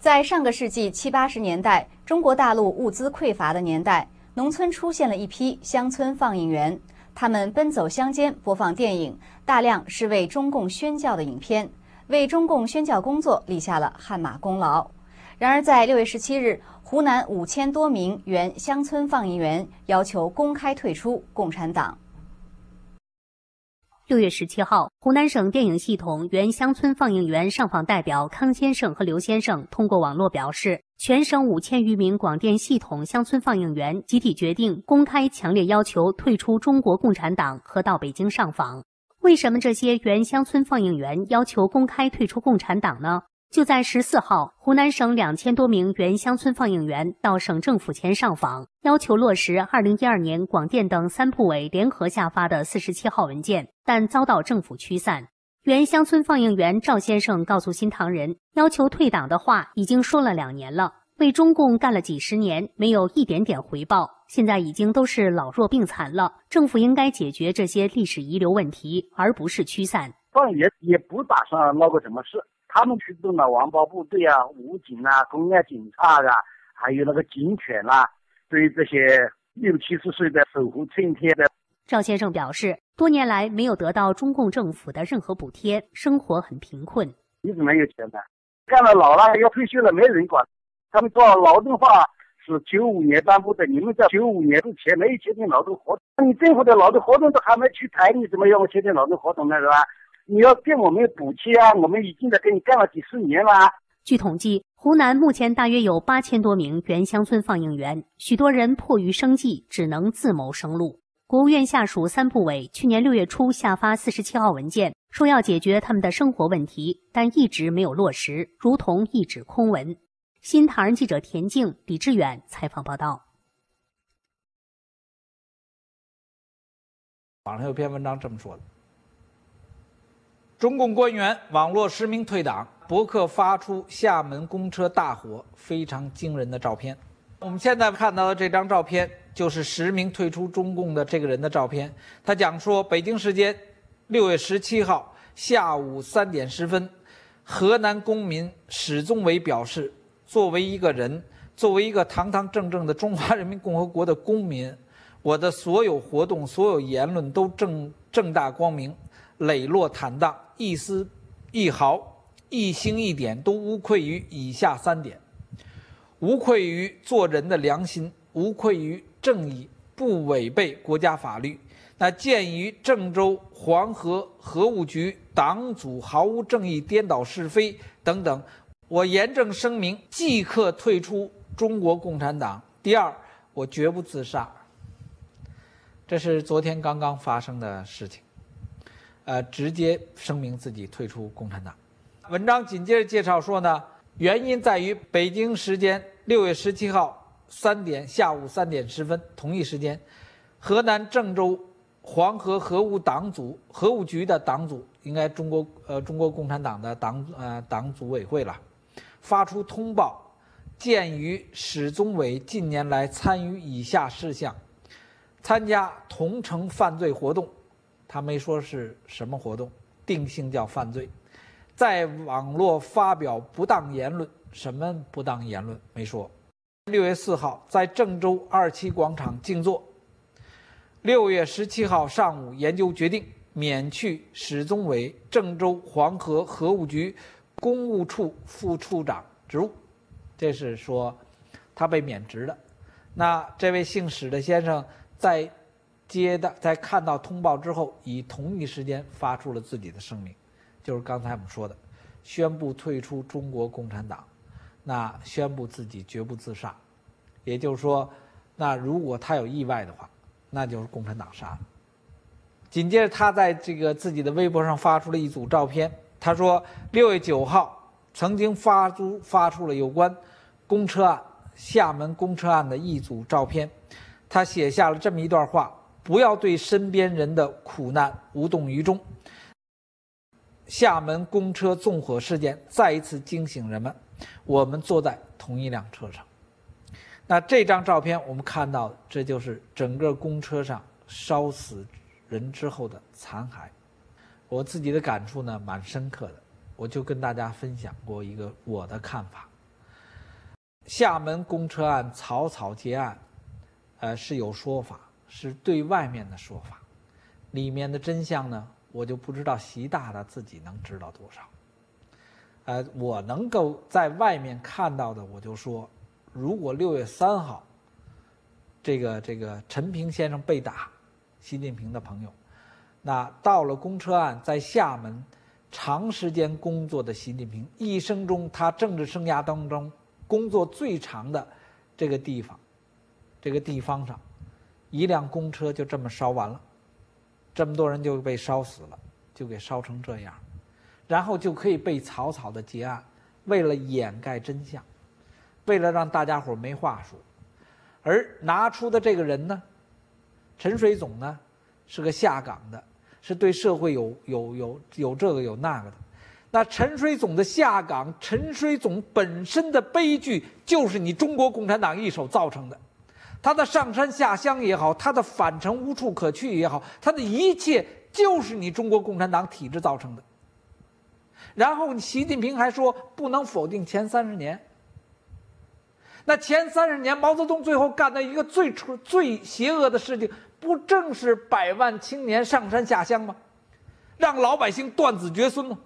在上个世纪70、80年代，中国大陆物资匮乏的年代，农村出现了一批乡村放映员，他们奔走乡间播放电影，大量是为中共宣教的影片，为中共宣教工作立下了汗马功劳。然而，在6月17日，湖南5000多名原乡村放映员要求公开退出共产党。 6月17号，湖南省电影系统原乡村放映员上访代表康先生和刘先生通过网络表示，全省5000余名广电系统乡村放映员集体决定公开强烈要求退出中国共产党和到北京上访。为什么这些原乡村放映员要求公开退出共产党呢？就在14号，湖南省2000多名原乡村放映员到省政府前上访，要求落实2012年广电等3部委联合下发的47号文件，但遭到政府驱散。原乡村放映员赵先生告诉新唐人，要求退党的话已经说了2年了，为中共干了几十年，没有一点点回报，现在已经都是老弱病残了，政府应该解决这些历史遗留问题，而不是驱散。 放映员也不打算闹个什么事。他们出动了王保部队啊、武警啊、公安警察啊，还有那个警犬啊，对这些60、70岁的守护春天的。 赵先生表示，多年来没有得到中共政府的任何补贴，生活很贫困。 一直没有钱的，干了老了要退休了，没人管。他们说劳动法是95年颁布的，你们在95年之前没有签订劳动合同，你政府的劳动合同都还没去谈，你怎么要我签订劳动合同呢？是吧？你要给我们补贴啊！我们已经在给你干了几十年了。 据统计，湖南目前大约有8000多名原乡村放映员，许多人迫于生计，只能自谋生路。国务院下属3部委去年6月初下发47号文件，说要解决他们的生活问题，但一直没有落实，如同一纸空文。新唐人记者田静、李志远采访报道。 网上有篇文章这么说的。中共官员网络实名退党，博客发出厦门公车大火非常惊人的照片。我们现在看到的这张照片就是实名退出中共的这个人的照片。他讲说，北京时间6月17号下午3点10分，河南公民史宗伟表示，作为一个人，作为一个堂堂正正的中华人民共和国的公民，我的所有活动、所有言论都正大光明，磊落坦荡，一丝一毫、一星一点都无愧于以下3点：无愧于做人的良心，无愧于正义，不违背国家法律。那鉴于郑州、黄河河务局党组毫无正义、颠倒是非等等，我严正声明，即刻退出中国共产党。第二，我绝不自杀。这是昨天刚刚发生的事情。直接声明自己退出共产党。文章紧接着介绍说呢，原因在于北京时间6月17号下午3点10分，同一时间，河南郑州黄河河务局的党组，应该中国共产党的党组委会了，发出通报，鉴于史宗伟近年来参与以下事项：参加同城犯罪活动。他没说是什么活动，定性叫犯罪。在网络发表不当言论，什么不当言论没说。6月4号在郑州27广场静坐。6月17号上午研究决定免去史宗伟郑州黄河河务局公务处副处长职务，这是说他被免职的。那这位姓史的先生在看到通报之后，以同一时间发出了自己的声明，就是刚才我们说的，宣布退出中国共产党，那宣布自己绝不自杀。也就是说，那如果他有意外的话，那就是共产党杀的。紧接着他在这个自己的微博上发出了一组照片，他说6月9号曾经发出了有关厦门公车案的一组照片，他写下了这么一段话：不要对身边人的苦难无动于衷。厦门公车纵火事件再一次惊醒人们，我们坐在同一辆车上。那这张照片我们看到，这就是整个公车上烧死人之后的残骸。我自己的感触呢蛮深刻的，我就跟大家分享过一个我的看法。 厦门公车案草草结案，是有说法，是对外面的说法，里面的真相呢，我就不知道习大大自己能知道多少。我能够在外面看到的，我就说，如果6月3号，这个陈平先生被打，习近平的朋友，那到了公车案在厦门长时间工作的习近平，一生中他政治生涯当中工作最长的这个地方上，一辆公车就这么烧完了，这么多人就被烧死了，就给烧成这样，然后就可以被草草的结案，为了掩盖真相，为了让大家伙没话说，而拿出的这个人呢，陈水总呢，是个下岗的，是对社会有这个有那个的。那陈水总的下岗，陈水总本身的悲剧，就是你中国共产党一手造成的。他的上山下乡也好，他的返程无处可去也好，他的一切就是你中国共产党体制造成的。然后习近平还说不能否定前30年。那前30年毛泽东最后干的一个最邪恶的事情，不正是100万青年上山下乡吗？让老百姓断子绝孙吗？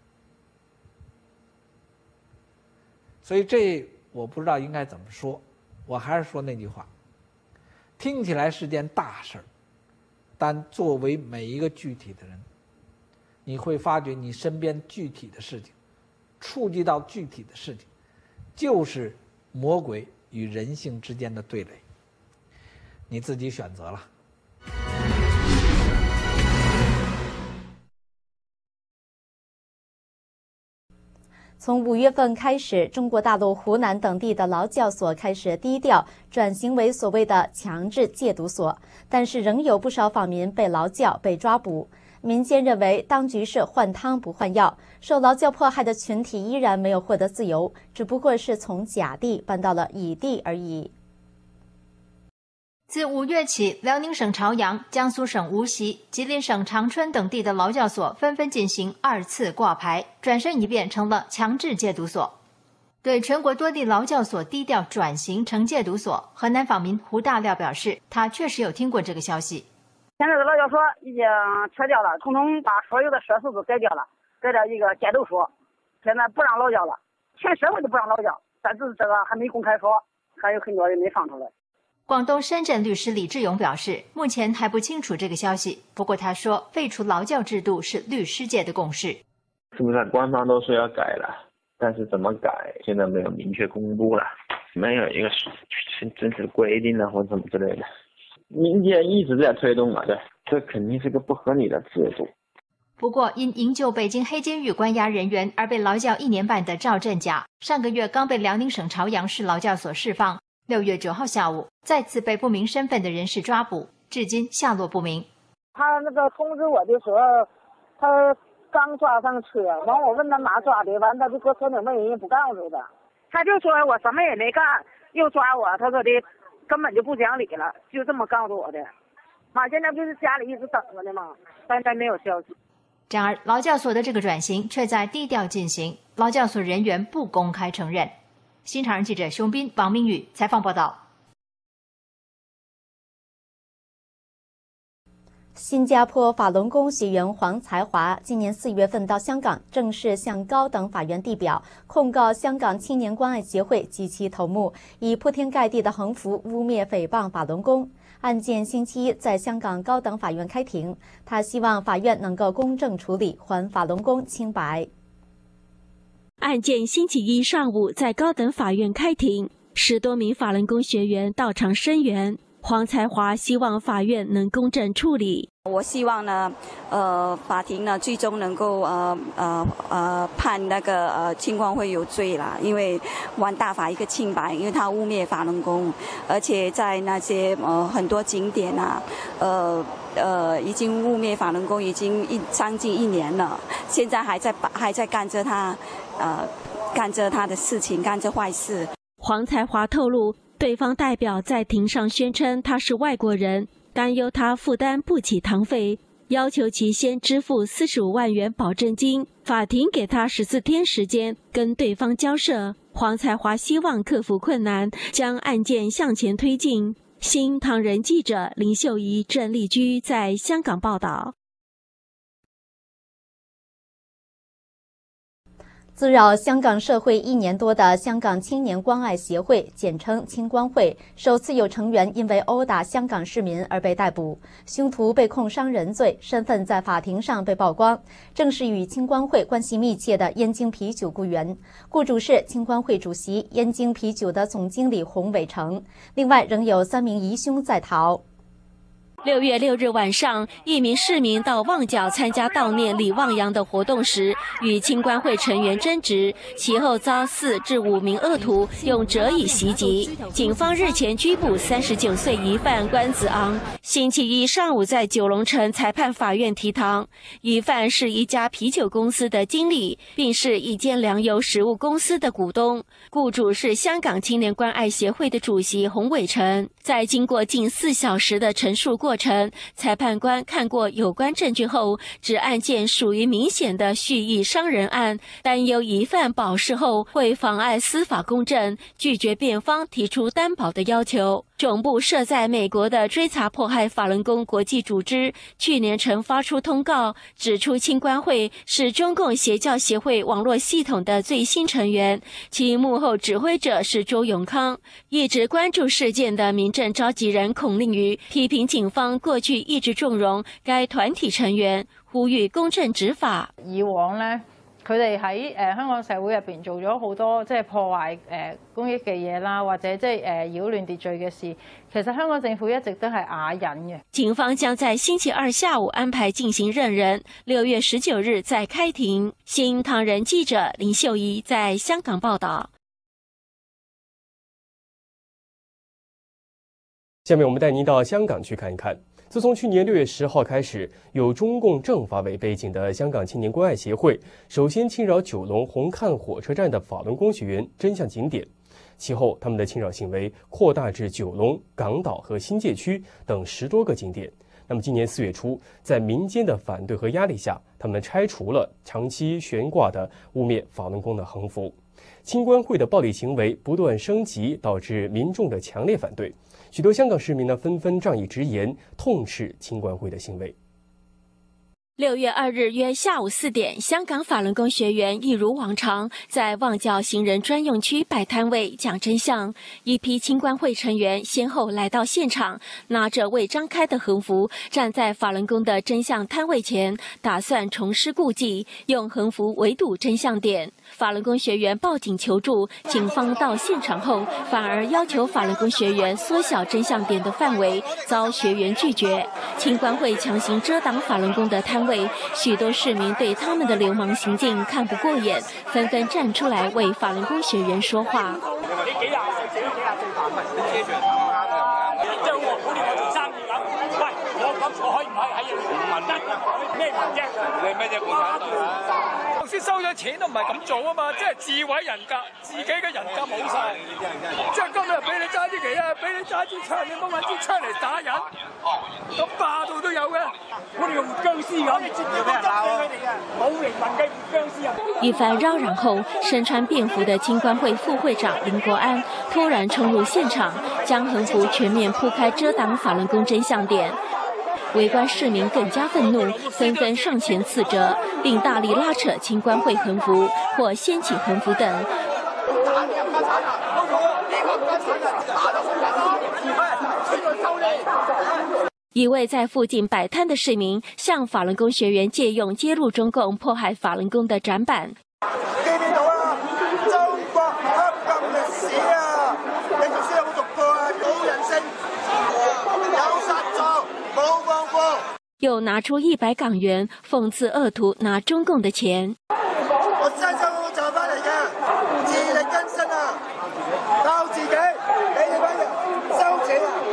所以这我不知道应该怎么说，我还是说那句话，听起来是件大事儿，但作为每一个具体的人，你会发觉你身边具体的事情，触及到具体的事情，就是魔鬼与人性之间的对垒，你自己选择了。 从5月份开始，中国大陆湖南等地的劳教所开始低调转型为所谓的强制戒毒所，但是仍有不少访民被劳教、被抓捕。民间认为当局是换汤不换药，受劳教迫害的群体依然没有获得自由，只不过是从甲地搬到了乙地而已。 自5月起，辽宁省朝阳、江苏省无锡、吉林省长春等地的劳教所纷纷进行2次挂牌，转身一变成了强制戒毒所。对全国多地劳教所低调转型成戒毒所，河南访民胡大廖表示，他确实有听过这个消息。 现在的劳教所已经撤掉了，统统把所有的设施都改掉了，改掉一个戒毒所，现在不让劳教了，全社会都不让劳教，但是这个还没公开说，还有很多人没放出来。 广东深圳律师李志勇表示，目前还不清楚这个消息，不过他说废除劳教制度是律师界的共识。 是不是官方都说要改了，但是怎么改现在没有明确公布了，没有一个正式规定的或者什么之类的。民间一直在推动嘛，对，这肯定是个不合理的制度。 不过，因营救北京黑监狱关押人员而被劳教1年半的赵振甲，上个月刚被辽宁省朝阳市劳教所释放。6月9号下午，再次被不明身份的人士抓捕，至今下落不明。 他那个通知我的时候，他刚抓上车，完我问他哪抓的，完他就给我说没人也不告诉他，他就说我什么也没干，又抓我，他说的根本就不讲理了，就这么告诉我的。妈，现在不是家里一直等着呢吗？但没有消息。 然而，劳教所的这个转型却在低调进行，劳教所人员不公开承认。新唐人记者熊斌、王明宇采访报道。 新加坡法轮功学员黄才华今年4月份到香港，正式向高等法院递表，控告香港青年关爱协会及其头目以铺天盖地的横幅污蔑诽谤法轮功。案件星期一在香港高等法院开庭，他希望法院能够公正处理，还法轮功清白。 案件星期一上午在高等法院开庭，10多名法轮功学员到场声援。黄才华希望法院能公正处理。 我希望呢，法庭呢最终能够判那个情况会有罪啦，因为还大法一个清白，因为他污蔑法轮功，而且在那些很多景点啊，已经污蔑法轮功已经将近1年了，现在还在干着他的事情，干着坏事。 黄才华透露，对方代表在庭上宣称他是外国人，担忧他负担不起堂费， 要求其先支付45万元保证金。法庭给他14天时间跟对方交涉。黄才华希望克服困难，将案件向前推进。新唐人记者林秀仪、郑丽居在香港报道。 滋扰香港社会1年多的香港青年关爱协会，简称青关会，首次有成员因为殴打香港市民而被逮捕，凶徒被控伤人罪，身份在法庭上被曝光，正是与青关会关系密切的燕京啤酒雇员，雇主是青关会主席燕京啤酒的总经理洪伟成。另外，仍有3名疑凶在逃。 6月6日晚上，一名市民到旺角参加悼念李旺阳的活动时，与青关会成员争执，其后遭4至5名恶徒用折椅袭击。警方日前拘捕39岁疑犯关子昂，星期一上午在九龙城裁判法院提堂。疑犯是一家啤酒公司的经理，并是一间粮油食物公司的股东，雇主是香港青年关爱协会的主席洪伟成。在经过近4小时的陈述过程，裁判官看过有关证据后，指案件属于明显的蓄意伤人案，担忧疑犯保释后会妨碍司法公正，拒绝辩方提出担保的要求。总部设在美国的追查迫害法轮功国际组织去年曾发出通告，指出青关会是中共邪教协会网络系统的最新成员，其幕后指挥者是周永康。一直关注事件的民政召集人孔令瑜批评警方過去一直縱容該團體成員，呼籲公正執法。 以往呢，佢哋喺香港社會入邊做咗好多即係破壞公益嘅嘢啦，或者即係擾亂秩序嘅事，其實香港政府一直都係啞忍嘅。 警方將在星期二下午安排進行認人，6月19日再開庭。新唐人記者林秀儀在香港報道。 下面我们带您到香港去看一看。自从去年6月10号开始，有中共政法委背景的香港青年关爱协会，首先侵扰九龙红磡火车站的法轮功学员真相景点，其后他们的侵扰行为扩大至九龙、港岛和新界区等10多个景点。那么今年4月初，在民间的反对和压力下，他们拆除了长期悬挂的污蔑法轮功的横幅。青关会的暴力行为不断升级，导致民众的强烈反对。许多香港市民呢纷纷仗义直言，痛斥青关会的行为。 6月2日约下午4点，香港法轮功学员一如往常在旺角行人专用区摆摊位讲真相。一批青关会成员先后来到现场，拿着未张开的横幅，站在法轮功的真相摊位前，打算重施故技，用横幅围堵真相点。法轮功学员报警求助，警方到现场后，反而要求法轮功学员缩小真相点的范围，遭学员拒绝。青关会强行遮挡法轮功的摊位，许多市民对他们的流氓行径看不过眼，纷纷站出来为法轮功學員說話。 先收咗錢都唔係咁做啊嘛，即係自毀人格，自己嘅人格冇晒。即係今日俾你揸支旗啊，俾你揸支槍，你唔好揾支槍嚟打人，咁霸道都有嘅。我哋用僵屍咁，你接住俾人鬧佢哋嘅，冇靈魂嘅僵屍啊！ 一番嚷嚷後，身穿便服的青關會副會長林國安突然衝入現場，將橫幅全面鋪開遮擋法輪功真相點。圍觀市民更加憤怒，紛紛上前斥責，並大力拉扯青關會橫幅或掀起橫幅等。一位在附近擺攤的市民向法輪功學員借用揭露中共迫害法輪功的展板。又拿出100港元諷刺惡徒拿中共的錢。 我辛辛苦苦賺翻嚟嘅，自力更生啊，靠自己，你哋班人收錢啊！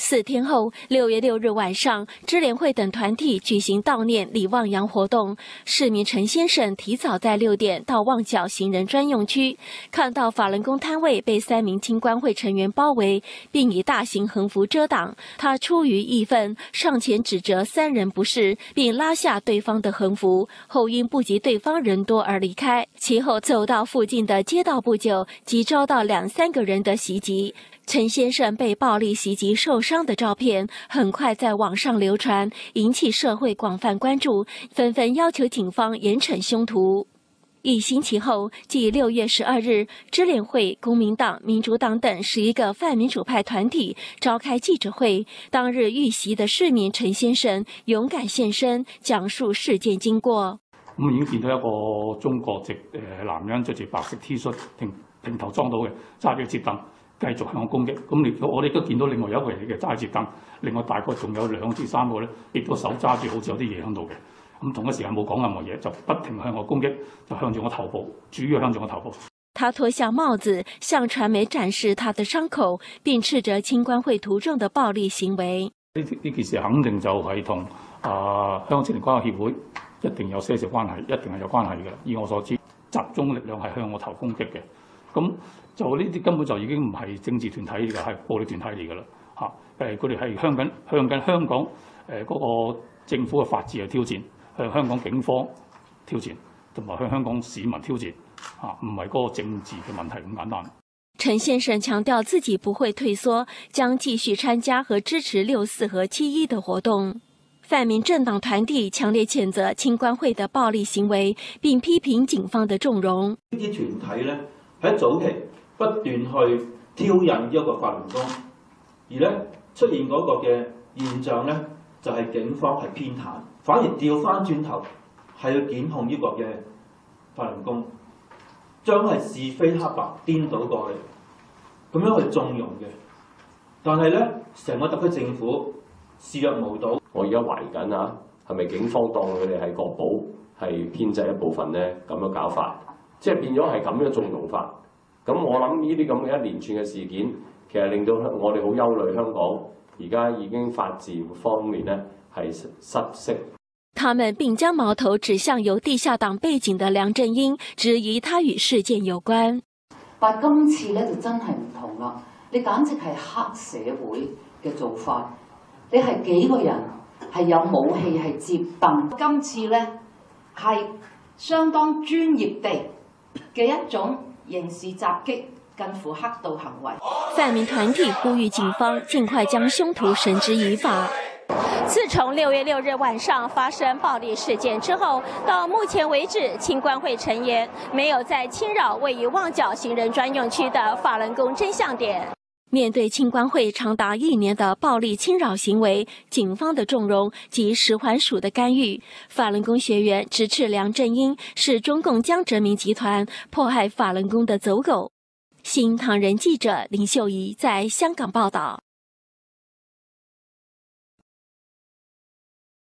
4天后，6月6日晚上，支联会等团体举行悼念李旺阳活动。市民陈先生提早在6点到旺角行人专用区，看到法轮功摊位被3名青关会成员包围，并以大型横幅遮挡。他出于义愤，上前指责3人不是，并拉下对方的横幅，后因不及对方人多而离开。其后走到附近的街道不久，即遭到2、3个人的袭击。陈先生被暴力袭击受伤的照片很快在网上流传，引起社会广泛关注，纷纷要求警方严惩凶徒。1星期后，即6月12日，支联会、公民党、民主党等11个泛民主派团体召开记者会。当日遇袭的市民陳先生勇敢現身，講述事件經過。 咁已經見到一個中國籍男人着住白色 T 恤，平頭裝到嘅，揸住折凳，繼續向我攻擊。咁我哋都見到另外有一個人嘅揸折凳，另外大概仲有2至3個咧，亦都手揸住好似有啲嘢喺度嘅。咁同一時間冇講任何嘢，就不停向我攻擊，就向住我頭部，主要向住我頭部。 他脱下帽子，向傳媒展示他的傷口，並斥責青關會徒眾的暴力行為。 呢件事肯定就係同香港青年關愛協會一定有些少關係，一定係有關係嘅。以我所知，集中力量係向我頭攻擊嘅。咁就呢啲根本就已經唔係政治團體嚟嘅，係暴力團體嚟㗎啦。佢哋係向緊香港嗰個政府嘅法治去挑戰。向香港警方挑戰，同埋向香港市民挑戰，唔係嗰個政治嘅問題咁簡單。 陳先生強調自己不會退縮，將繼續參加和支持6·4和7·1的活動。泛民政黨團體強烈譴責青關會的暴力行為，並批評警方的縱容。 呢啲團體咧喺早期不斷去挑釁一個法輪功，而咧出現嗰個嘅現象咧就係警方係偏袒。反而調翻轉頭係去檢控呢個嘅法輪功，將係是非黑白顛倒過嚟，咁樣去縱容嘅。但係咧，成個特區政府視若無睹。 我而家懷疑緊啊，係咪警方當佢哋係國保係編制一部分咧？咁樣搞法，即係變咗係咁樣縱容法。咁我諗呢啲咁嘅一連串嘅事件，其實令到我哋好憂慮香港而家已經法治方面咧係失色。 他們並將矛頭指向有地下黨背景的梁振英，質疑他與事件有關。 但今次咧就真係唔同啦，你簡直係黑社會嘅做法，你係幾個人係有武器係接凳，今次咧係相當專業地嘅一種刑事襲擊，近乎黑道行為。 泛民團體呼籲警方盡快將兇徒繩之以法。自從6月6日晚上發生暴力事件之後，到目前為止，青關會成員沒有再侵擾位於旺角行人專用區的法輪功真相點。面對青關會長達1年的暴力侵擾行為，警方的縱容及食環署的干預，法輪功學員直斥梁振英是中共江澤民集團迫害法輪功的走狗。新唐人記者林秀儀在香港報道。